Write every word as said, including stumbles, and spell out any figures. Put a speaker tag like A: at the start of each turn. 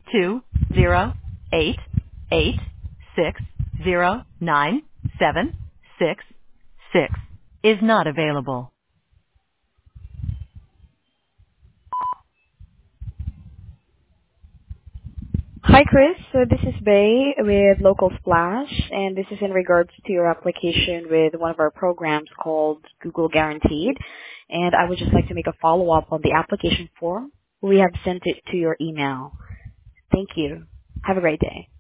A: two zero eight eight six zero nine seven six six is not available.
B: Hi, Chris. So this is Bay with Local Splash, and this is in regards to your application with one of our programs called Google Guaranteed. And I would just like to make a follow-up on the application form. We have sent it to your email. Thank you. Have a great day.